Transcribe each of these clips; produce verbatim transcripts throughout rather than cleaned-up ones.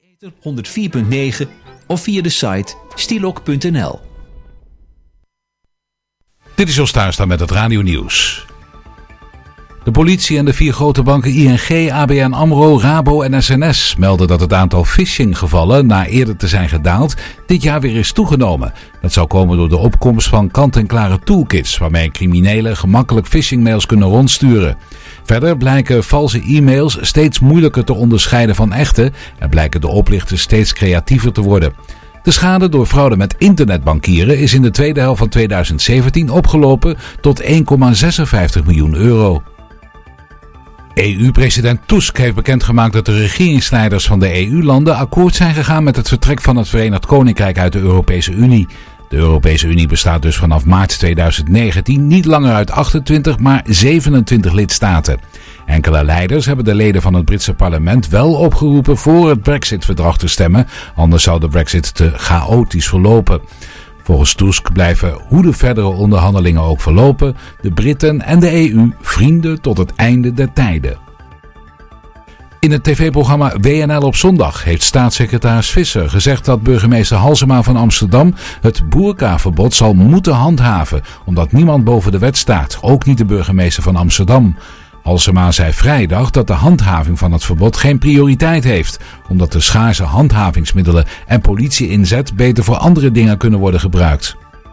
honderd vier punt negen of via de site stilok punt n l. Dit is Jos Tuinstra met het Radio Nieuws. De politie en de vier grote banken I N G, A B N AMRO, Rabo en S N S melden dat het aantal phishinggevallen, na eerder te zijn gedaald, dit jaar weer is toegenomen. Dat zou komen door de opkomst van kant-en-klare toolkits, waarmee criminelen gemakkelijk phishingmails kunnen rondsturen. Verder blijken valse e-mails steeds moeilijker te onderscheiden van echte en blijken de oplichters steeds creatiever te worden. De schade door fraude met internetbankieren is in de tweede helft van tweeduizend zeventien opgelopen tot één komma zesenvijftig miljoen euro. E U-president Tusk heeft bekendgemaakt dat de regeringsleiders van de E U-landen akkoord zijn gegaan met het vertrek van het Verenigd Koninkrijk uit de Europese Unie. De Europese Unie bestaat dus vanaf maart tweeduizend negentien niet langer uit achtentwintig, maar zevenentwintig lidstaten. Enkele leiders hebben de leden van het Britse parlement wel opgeroepen voor het Brexit-verdrag te stemmen, anders zou de Brexit te chaotisch verlopen. Volgens Tusk blijven, hoe de verdere onderhandelingen ook verlopen, de Britten en de E U vrienden tot het einde der tijden. In het tv-programma W N L op zondag heeft staatssecretaris Visser gezegd dat burgemeester Halsema van Amsterdam het boerkaverbod zal moeten handhaven, omdat niemand boven de wet staat, ook niet de burgemeester van Amsterdam. Halsema zei vrijdag dat de handhaving van het verbod geen prioriteit heeft, omdat de schaarse handhavingsmiddelen en politie-inzet beter voor andere dingen kunnen worden gebruikt.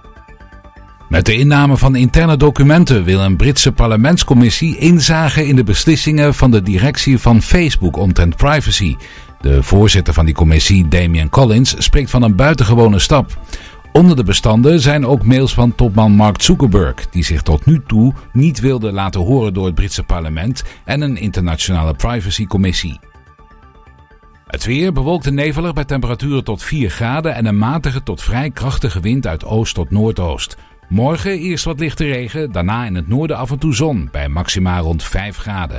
Met de inname van interne documenten wil een Britse parlementscommissie inzage in de beslissingen van de directie van Facebook omtrent privacy. De voorzitter van die commissie, Damian Collins, spreekt van een buitengewone stap. Onder de bestanden zijn ook mails van topman Mark Zuckerberg, die zich tot nu toe niet wilde laten horen door het Britse parlement en een internationale privacycommissie. Het weer bewolkt en nevelig bij temperaturen tot vier graden en een matige tot vrij krachtige wind uit oost tot noordoost. Morgen eerst wat lichte regen, daarna in het noorden af en toe zon, bij maxima rond vijf graden.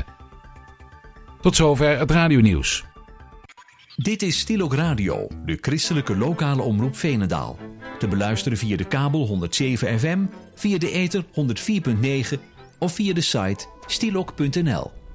Tot zover het radionieuws. Dit is Stilok Radio, de christelijke lokale omroep Veenendaal. Te beluisteren via de kabel honderd zeven F M, via de ether honderd vier punt negen of via de site stilok punt n l.